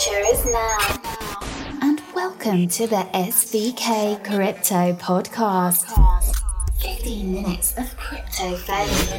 future is now. And welcome to the SVK Crypto Podcast. 15 minutes of crypto fame.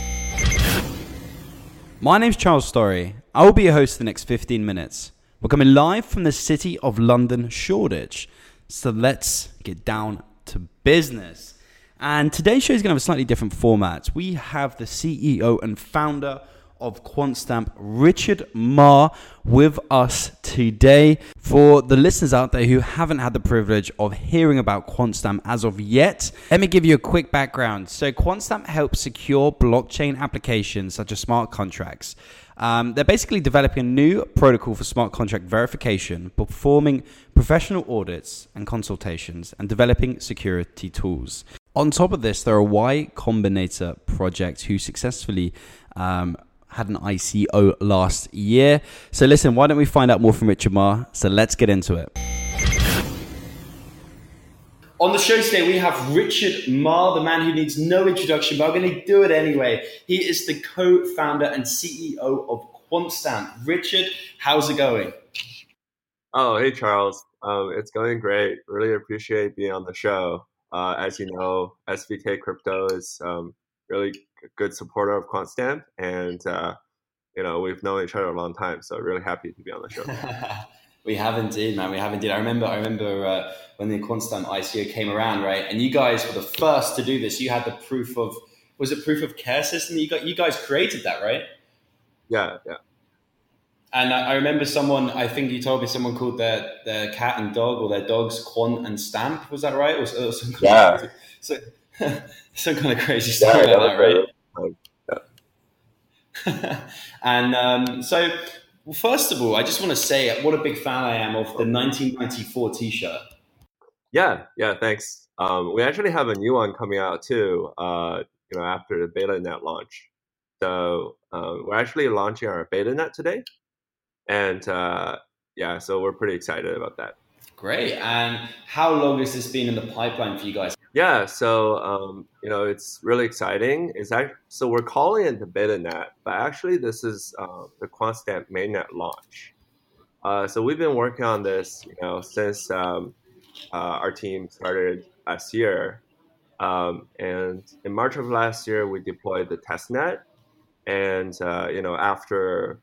My name's Charles Story. I will be your host for the next 15 minutes. We're coming live from the city of London, Shoreditch. So let's get down to business. And today's show is going to have a slightly different format. We have the CEO and founder of QuantStamp, Richard Ma, with us today. For the listeners out there who haven't had the privilege of hearing about QuantStamp as of yet, let me give you a quick background. So QuantStamp helps secure blockchain applications such as smart contracts. They're basically developing a new protocol for smart contract verification, performing professional audits and consultations, and developing security tools. On top of this, they're a Y Combinator project who successfully had an ICO last year. So listen, why don't we find out more from Richard Ma? So let's get into it. On the show today, we have Richard Ma, the man who needs no introduction, but I'm going to do it anyway. He is the co-founder and CEO of QuantStamp. Richard, how's it going? Oh, hey, Charles. It's going great. Really appreciate being on the show. As you know, SVK Crypto is really a good supporter of QuantStamp, and we've known each other a long time, so really happy to be on the show. We have indeed, man. We have indeed. I remember when the QuantStamp ICO came around, right? And you guys were the first to do this. You had the proof of care system? You guys created that, right? Yeah. And I remember I think you told me someone called their cat and dog, or their dogs Quant and Stamp. Was that right? Or some kind some kind of crazy story like that, right? And so, well, first of all, I just want to say what a big fan I am of the 1994 T-shirt. Yeah, thanks. We actually have a new one coming out too, after the BetaNet launch. So we're actually launching our BetaNet today. And so we're pretty excited about that. Great. And how long has this been in the pipeline for you guys? Yeah, so it's really exciting. So we're calling it the BetaNet, but actually this is the QuantStamp mainnet launch. So we've been working on this, since our team started last year. And in March of last year, we deployed the testnet, and after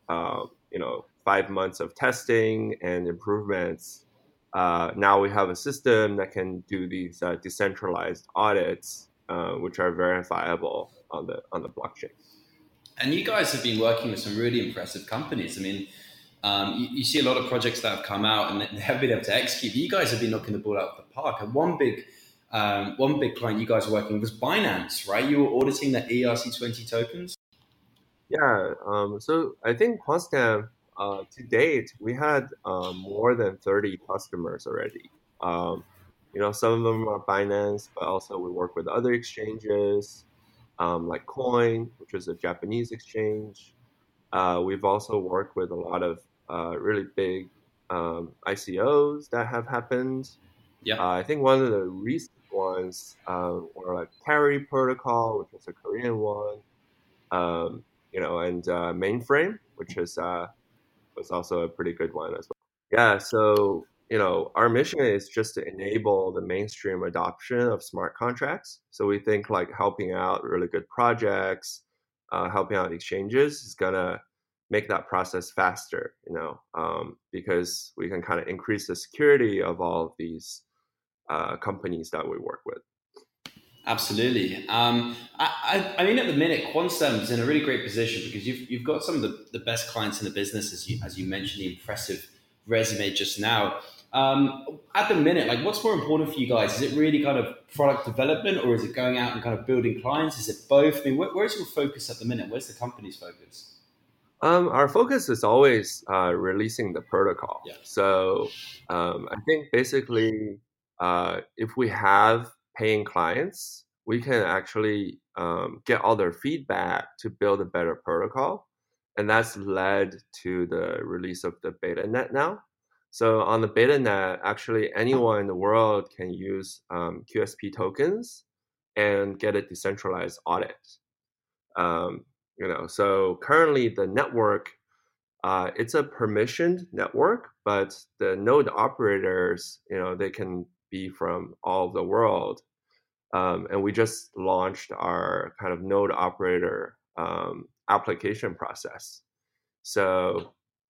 5 months of testing and improvements, now we have a system that can do these decentralized audits, which are verifiable on the blockchain. And you guys have been working with some really impressive companies. I mean, you see a lot of projects that have come out and they haven't been able to execute. But you guys have been knocking the ball out of the park. And one big client you guys were working with was Binance, right? You were auditing the ERC20 tokens. Yeah. So I think QuantStamp, to date, we had more than 30 customers already. Some of them are Binance, but also we work with other exchanges like Coin, which is a Japanese exchange. We've also worked with a lot of really big ICOs that have happened. Yeah. I think one of the recent ones were like Carry Protocol, which was a Korean one, and Mainframe, which was also a pretty good one as well. Yeah, so our mission is just to enable the mainstream adoption of smart contracts. So we think like helping out really good projects, helping out exchanges is gonna make that process faster, because we can kind of increase the security of all of these companies that we work with. Absolutely. I mean, at the minute, QuantStamp is in a really great position because you've got some of the best clients in the business, as you mentioned, the impressive resume just now. At the minute, like, what's more important for you guys? Is it really kind of product development, or is it going out and kind of building clients? Is it both? I mean, where's your focus at the minute? Where's the company's focus? Our focus is always releasing the protocol. Yeah. So I think basically, if we have paying clients, we can actually get all their feedback to build a better protocol. And that's led to the release of the BetaNet now. So on the BetaNet, actually anyone in the world can use QSP tokens and get a decentralized audit. So currently the network it's a permissioned network, but the node operators, they can be from all over the world. And we just launched our kind of node operator application process. So,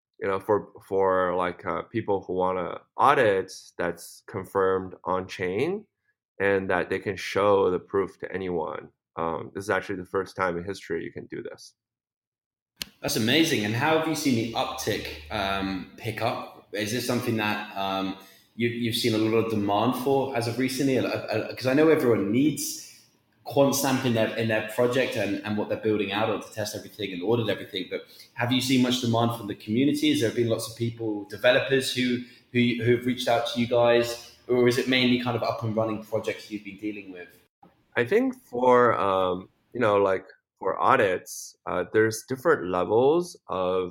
for like people who want to audit, that's confirmed on chain, and that they can show the proof to anyone. This is actually the first time in history you can do this. That's amazing. And how have you seen the uptick pick up? Is this something that you've seen a lot of demand for as of recently? Because I know everyone needs QuantStamp in their project and what they're building out on to test everything and audit everything. But have you seen much demand from the community? Has there been lots of people, developers who've reached out to you guys? Or is it mainly kind of up and running projects you've been dealing with? I think for like for audits, there's different levels of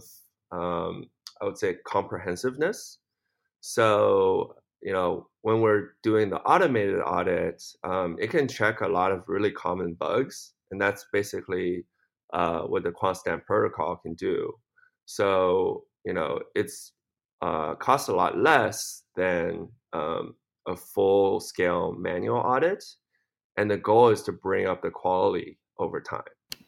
I would say comprehensiveness. So when we're doing the automated audit, it can check a lot of really common bugs, and that's basically what the QuantStamp protocol can do. So it's costs a lot less than a full scale manual audit, and the goal is to bring up the quality over time.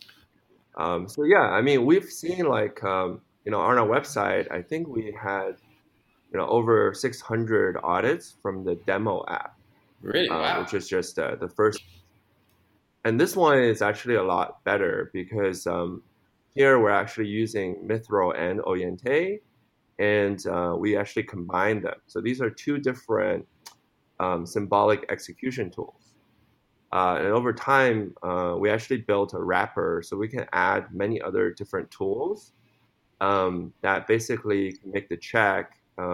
So yeah, I mean, we've seen like on our website, I think we had over 600 audits from the demo app. Really? Wow. Which is just the first. And this one is actually a lot better because here we're actually using Mithral and Oyente, and we actually combine them. So these are two different symbolic execution tools. And over time, we actually built a wrapper so we can add many other different tools that basically can make the check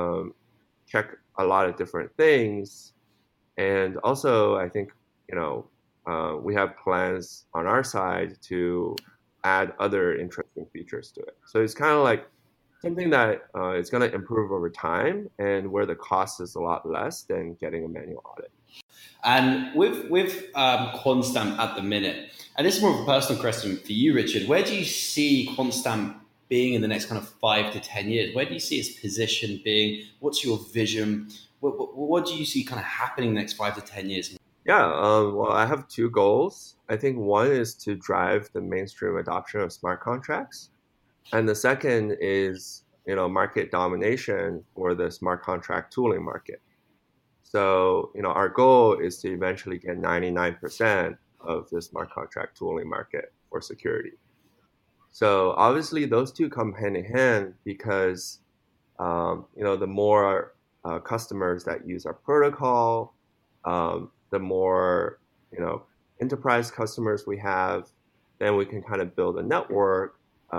a lot of different things. And also, I think, we have plans on our side to add other interesting features to it. So it's kind of like something that is going to improve over time and where the cost is a lot less than getting a manual audit. And with QuantStamp at the minute, and this is more of a personal question for you, Richard, where do you see QuantStamp being in the next kind of 5 to 10 years? Where do you see its position being? What's your vision? What do you see kind of happening in the next 5 to 10 years? Yeah, well, I have two goals. I think one is to drive the mainstream adoption of smart contracts. And the second is, market domination for the smart contract tooling market. So, our goal is to eventually get 99% of the smart contract tooling market for security. So obviously those two come hand in hand because, the more customers that use our protocol, the more, enterprise customers we have, then we can kind of build a network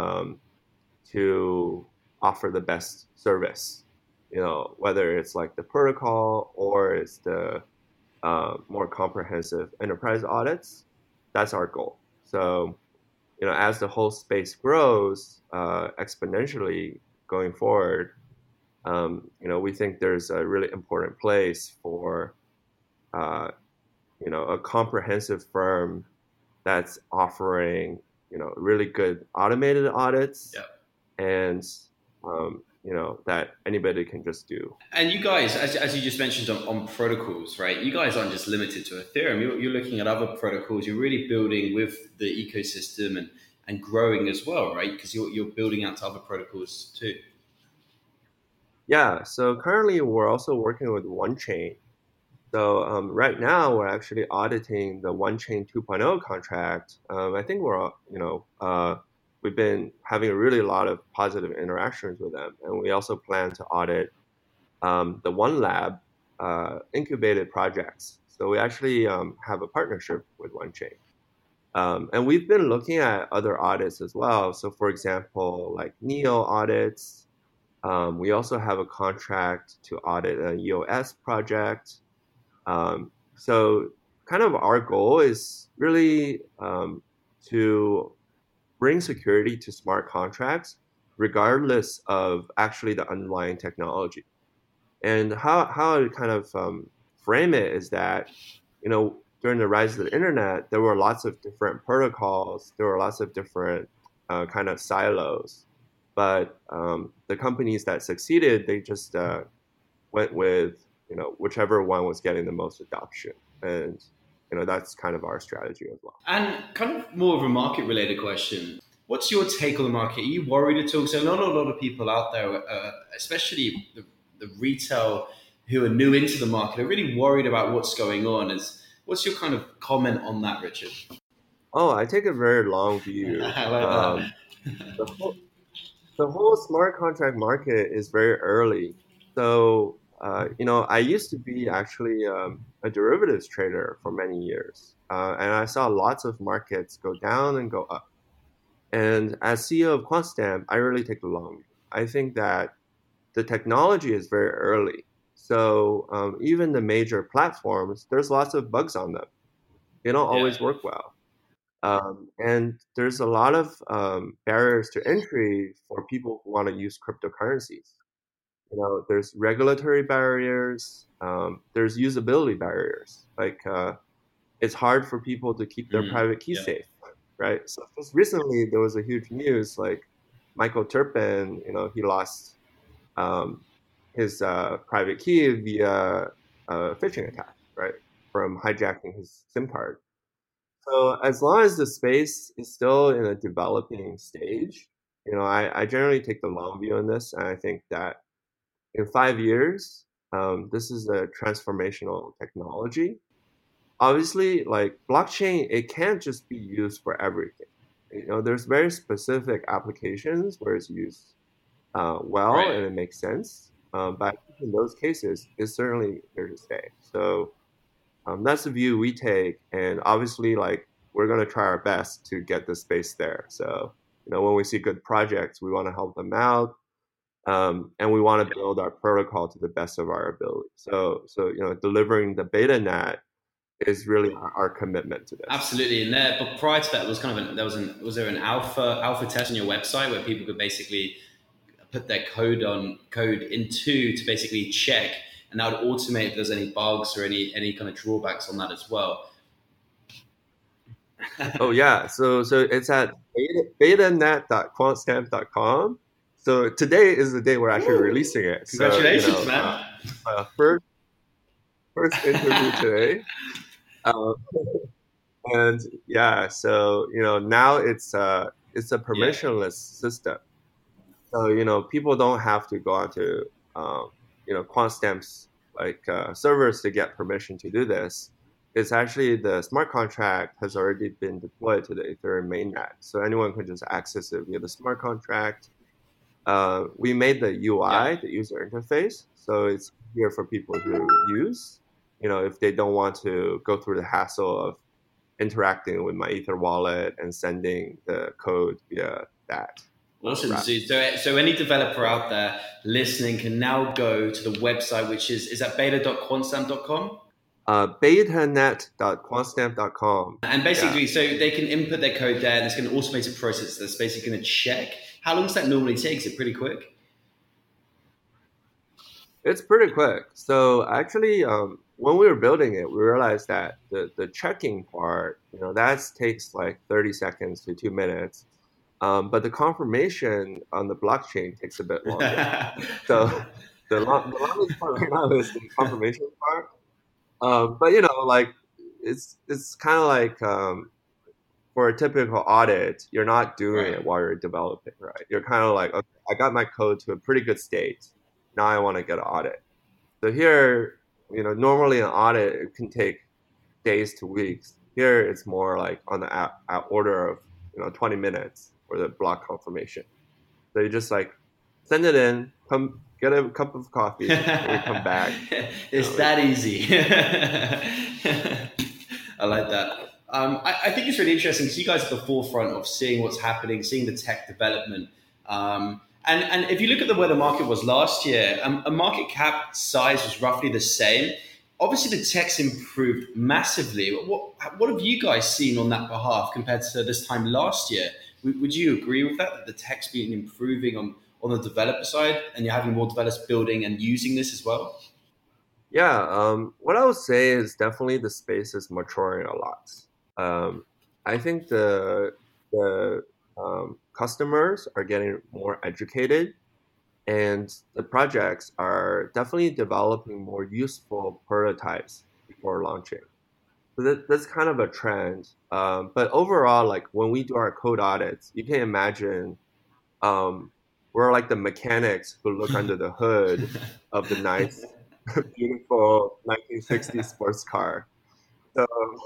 to offer the best service, whether it's like the protocol or it's the more comprehensive enterprise audits. That's our goal. So, as the whole space grows exponentially going forward, we think there's a really important place for, a comprehensive firm that's offering, really good automated audits. Yep. And, that anybody can just do. And you guys, as you just mentioned on protocols, right? You guys aren't just limited to Ethereum. You're looking at other protocols. You're really building with the ecosystem and growing as well, right? Because you're building out to other protocols too. Yeah. So currently we're also working with OneChain. So right now we're actually auditing the OneChain 2.0 contract. I think we've been having a really lot of positive interactions with them. And we also plan to audit the OneLab incubated projects. So we actually have a partnership with OneChain. And we've been looking at other audits as well. So for example, like NEO audits. We also have a contract to audit an EOS project. So kind of our goal is really to bring security to smart contracts, regardless of actually the underlying technology. And how I kind of frame it is that, during the rise of the internet, there were lots of different protocols. There were lots of different kind of silos. but the companies that succeeded, they just went with whichever one was getting the most adoption, and that's kind of our strategy as well. And kind of more of a market related question. What's your take on the market? Are you worried at all? So, not a lot of people out there, especially the retail who are new into the market, are really worried about what's going on. What's your kind of comment on that, Richard? Oh, I take a very long view. I like The whole, the whole smart contract market is very early. So, I used to be actually a derivatives trader for many years, and I saw lots of markets go down and go up. And as CEO of QuantStamp, I really take the long view. I think that the technology is very early. So even the major platforms, there's lots of bugs on them. They don't Yeah. always work well. And there's a lot of barriers to entry for people who want to use cryptocurrencies. There's regulatory barriers. There's usability barriers. Like it's hard for people to keep their private key Yeah. safe, right? So just recently there was a huge news, like Michael Turpin, he lost um, his private key via a phishing attack, right, from hijacking his SIM card. So as long as the space is still in a developing stage, I generally take the long view on this, and I think that in 5 years, this is a transformational technology. Obviously, like blockchain, it can't just be used for everything. There's very specific applications where it's used well Right. and it makes sense. But in those cases, it's certainly here to stay. So that's the view we take, and obviously, like we're going to try our best to get the space there. So when we see good projects, we want to help them out, and we want to build our protocol to the best of our ability. So delivering the beta net is really our commitment to this. Absolutely, and there. But prior to that, was kind of was there an alpha test on your website where people could basically put their code into to basically check, and that would automate if there's any bugs or any kind of drawbacks on that as well. Oh yeah, so it's at betanet.quantstamp.com. So today is the day we're actually releasing it. Congratulations, So, man! first interview today, uh, and yeah, so now it's a Yeah, permissionless system. So people don't have to go onto QuantStamp's like servers to get permission to do this. It's actually the smart contract has already been deployed to the Ethereum mainnet, so anyone can just access it via the smart contract. We made the yeah. UI, the user interface, so it's easier for people to use. If they don't want to go through the hassle of interacting with my Ether wallet and sending the code via that. Awesome. Route. So any developer out there listening can now go to the website, which is that beta.quantstamp.com? Betanet.quantstamp.com. And Yeah. basically, so they can input their code there, and it's going to automate a process that's basically going to check. How long does that normally take? Is it pretty quick? It's pretty quick. So actually, when we were building it, we realized that the checking part, that takes like 30 seconds to 2 minutes. But the confirmation on the blockchain takes a bit longer. So the longest part right now is the confirmation part. But like it's kind of like for a typical audit, you're not doing Right. it while you're developing, right? You're kind of like, okay, I got my code to a pretty good state. Now I want to get an audit. So here, normally an audit it can take days to weeks. Here it's more like on the order of 20 minutes for the block confirmation. So you just like send it in, come get a cup of coffee, and you come back. It's that easy. I like that. I think it's really interesting because you guys are at the forefront of seeing what's happening, seeing the tech development. And if you look at where the market was last year, a market cap size was roughly the same. Obviously, the tech's improved massively. What have you guys seen on that behalf compared to this time last year? Would you agree with that the tech's been improving on the developer side, and you're having more developers building and using this as well? Yeah, what I would say is definitely the space is maturing a lot. I think the customers are getting more educated, and the projects are definitely developing more useful prototypes before launching. So that's kind of a trend. But overall, like when we do our code audits, you can imagine um, we're like the mechanics who look under the hood of the nice, beautiful 1960s sports car. So,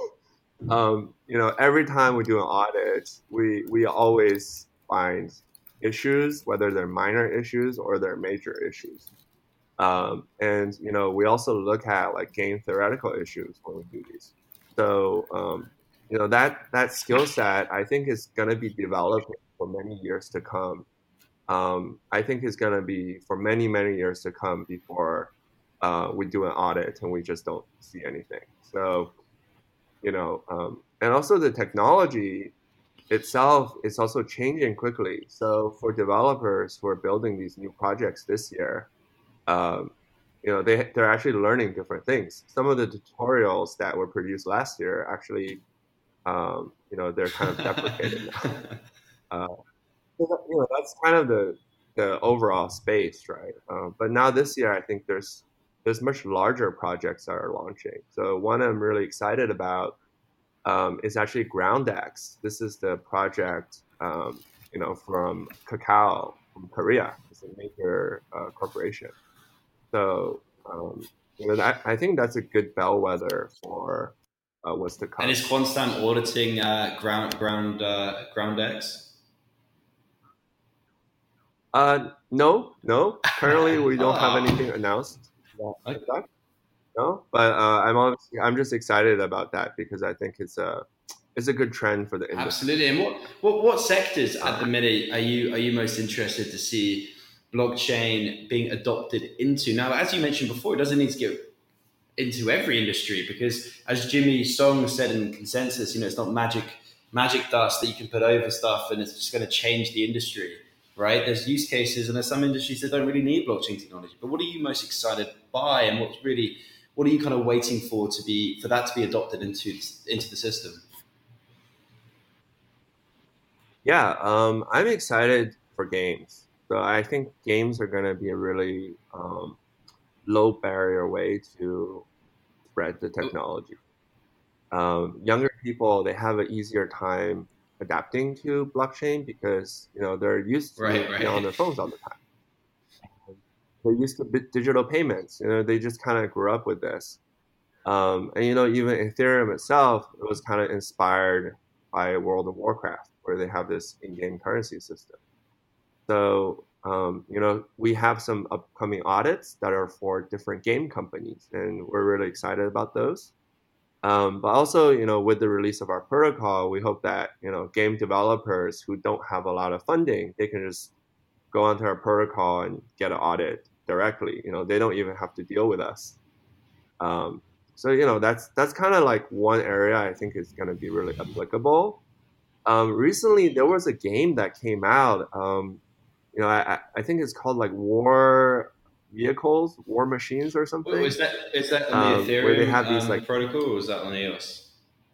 every time we do an audit, we always find issues, whether they're minor issues or they're major issues. And we also look at like game theoretical issues when we do these. So that skill set I think is going to be developed for many years to come. I think is going to be for many years to come before we do an audit and we just don't see anything. So and also the technology itself is also changing quickly. So for developers who are building these new projects this year, um, they're actually learning different things. Some of the tutorials that were produced last year actually, they're kind of deprecated now. Uh, that's kind of the overall space, right? But now this year, I think there's much larger projects that are launching. So one I'm really excited about is actually GroundX. This is the project, from Kakao from Korea. It's a major corporation. So, I think that's a good bellwether for what's to And come. is Quantstamp auditing GroundX? No, no. Currently, we don't have Oh, anything announced. Yeah, okay. like that. No, but I'm just excited about that because I think it's a good trend for the industry. Absolutely. And what sectors at the Uh, minute are you most interested to see blockchain being adopted into? Now, as you mentioned before, it doesn't need to get into every industry because, as Jimmy Song said in Consensus, it's not magic dust that you can put over stuff and it's just going to change the industry, right? There's use cases and there's some industries that don't really need blockchain technology. But what are you most excited by, and what are you kind of waiting for that to be adopted into the system? yeah, I'm excited for games. So I think games are going to be a really low barrier way to spread the technology. Younger people they have an easier time adapting to blockchain because they're used Right, to be on right. their phones all the time. They're used to digital payments. They just kind of grew up with this. And even Ethereum itself, it was kind of inspired by World of Warcraft, where they have this in-game currency system. So we have some upcoming audits that are for different game companies, and we're really excited about those. But also, with the release of our protocol, we hope that, game developers who don't have a lot of funding, they can just go onto our protocol and get an audit directly. They don't even have to deal with us. Um, so, that's kind of like one area I think is going to be really applicable. Recently, there was a game that came out. I think it's called like War Vehicles, War Machines, or Wait, something. is that on the Where they Ethereum have these like protocol, or was that on EOS?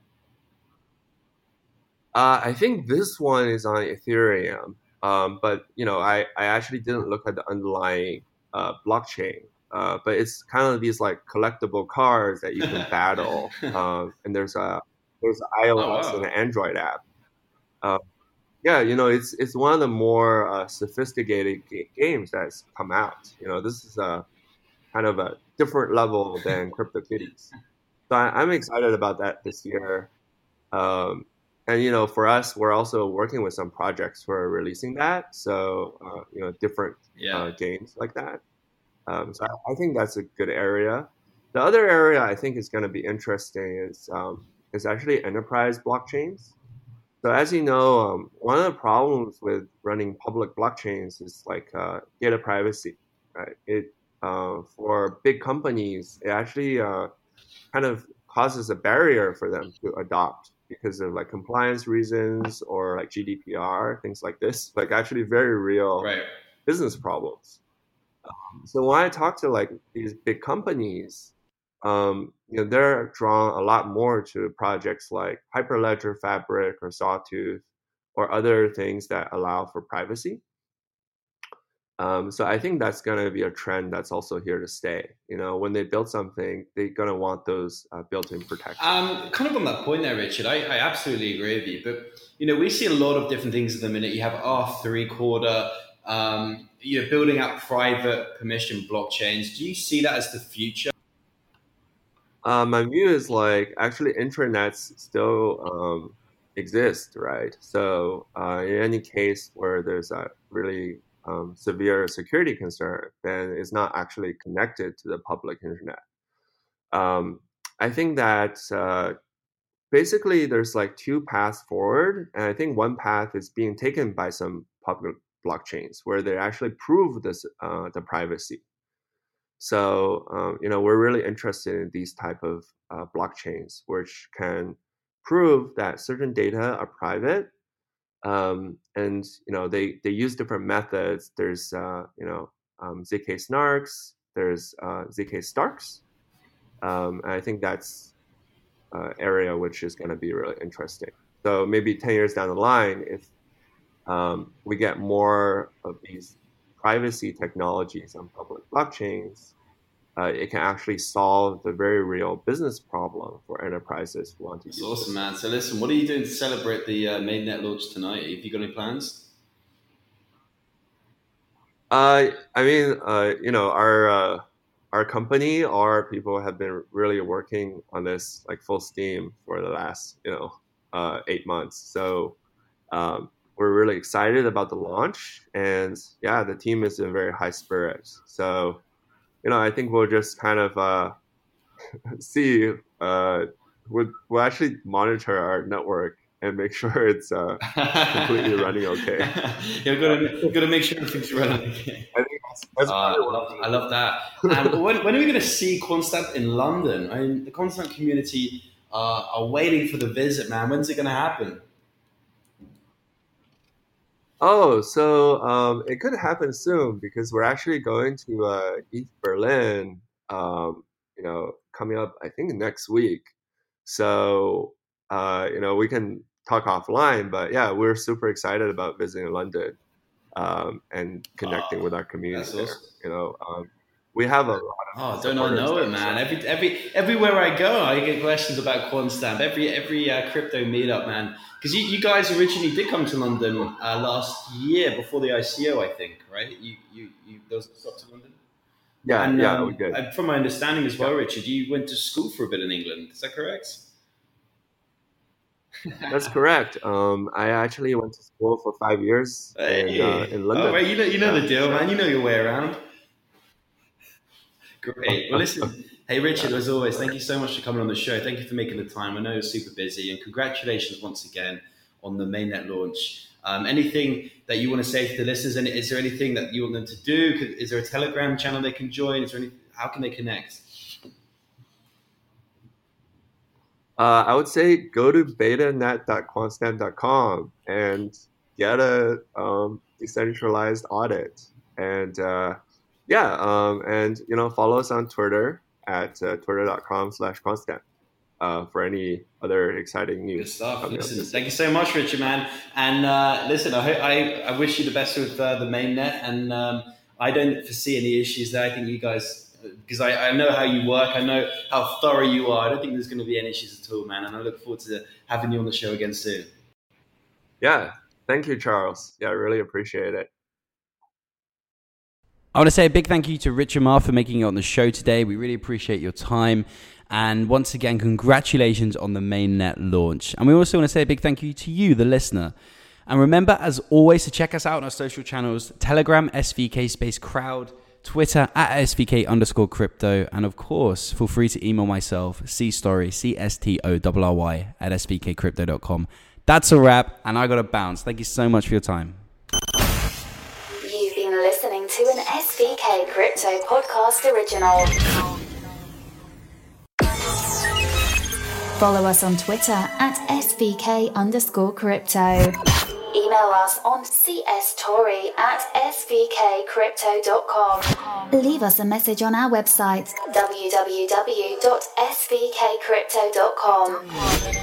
I think this one is on Ethereum, but I actually didn't look at the underlying blockchain. But it's kind of these like collectible cars that you can battle, and there's an Oh iOS and an wow! Android app. Uh, yeah, it's one of the more sophisticated games that's come out. This is a kind of a different level than CryptoKitties. So I'm excited about that this year. Um, and for us, we're also working with some projects for releasing that. So different Yeah. games like that. So I think that's a good area. The other area I think is going to be interesting is actually enterprise blockchains. So as you know, one of the problems with running public blockchains is like data privacy, right? It for big companies, it actually kind of causes a barrier for them to adopt because of like compliance reasons or like GDPR, things like this, like actually very real Right. business problems. So when I talk to like these big companies, they're drawn a lot more to projects like Hyperledger Fabric or Sawtooth, or other things that allow for privacy. So I think that's going to be a trend that's also here to stay. When they build something, they're going to want those built-in protections. Kind of on that point there, Richard, I absolutely agree with you. But, we see a lot of different things at the minute. You have R3 Corda, you're building out private permission blockchains. Do you see that as the future? My view is actually intranets still exist, right? So in any case where there's a really severe security concern, then it's not actually connected to the public internet. I think that basically there's two paths forward, and I think one path is being taken by some public blockchains where they actually prove this the privacy. So we're really interested in these type of blockchains which can prove that certain data are private. And they use different methods. There's ZK snarks, there's ZK starks, and I think that's an area which is going to be really interesting. So maybe 10 years down the line, if we get more of these privacy technologies on public blockchains, it can actually solve the very real business problem for enterprises who want to use it. Awesome, man. So listen, what are you doing to celebrate the mainnet launch tonight? Have you got any plans? Our company, our people have been really working on this full steam for the last 8 months. So we're really excited about the launch, and the team is in very high spirits. So I think we'll just kind of see. We'll actually monitor our network and make sure it's completely running okay. You've got to make sure everything's running okay. I think that's I love that. When are we going to see Quantstamp in London? I mean, the Quantstamp community are waiting for the visit, man. When's it going to happen? Oh, so it could happen soon because we're actually going to ETH Berlin, coming up, I think, next week. So, we can talk offline, but we're super excited about visiting London and connecting with our community there. Awesome. We have a lot of don't I know it, man? Everywhere I go, I get questions about Quantstamp. Every crypto meetup, man. Because you guys originally did come to London last year before the ICO, I think, right? You those got to London. Yeah, we did. From my understanding as well, Richard, you went to school for a bit in England. Is that correct? That's correct. I actually went to school for 5 years in London. Oh, right. You know the deal, man. You know your way around. Great. Well, listen. Hey, Richard, as always, thank you so much for coming on the show. Thank you for making the time. I know you're super busy, and congratulations once again on the mainnet launch. Anything that you want to say to the listeners? And is there anything that you want them to do? Is there a Telegram channel they can join? How can they connect? I would say go to betanet.quantstamp.com and get a decentralized audit. And follow us on Twitter at twitter.com/Quantstamp for any other exciting news. Good stuff. Listen, thank you so much, Richard, man. And listen, I wish you the best with the mainnet, and I don't foresee any issues there. I think you guys, because I know how you work, I know how thorough you are. I don't think there's going to be any issues at all, man. And I look forward to having you on the show again soon. Yeah, thank you, Charles. Yeah, I really appreciate it. I want to say a big thank you to Richard Ma for making it on the show today. We really appreciate your time. And once again, congratulations on the mainnet launch. And we also want to say a big thank you to you, the listener. And remember, as always, to check us out on our social channels, Telegram, SVK Space Crowd, Twitter, @SVK_crypto. And of course, feel free to email myself, cstory, CSTORRY, @svkcrypto.com. That's a wrap, and I got to bounce. Thank you so much for your time. You've been listening to an SVK Crypto Podcast original. Follow us on Twitter @SVK_crypto. Email us on cstory@svkcrypto.com. Leave us a message on our website, www.svkcrypto.com.